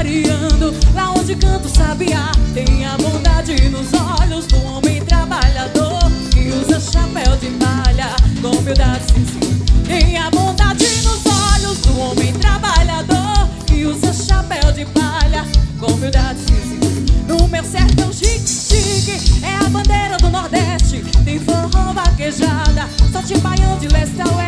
clareando. Lá onde canta o sabiá, tem a bondade nos olhos do homem trabalhador que usa chapéu de palha com humildade sensível. Tem a bondade nos olhos do homem trabalhador que usa chapéu de palha com humildade sensível. No meu sertão chique, chique, é a bandeira do Nordeste. Tem forró, vaquejada, sorte baião de leste a oeste.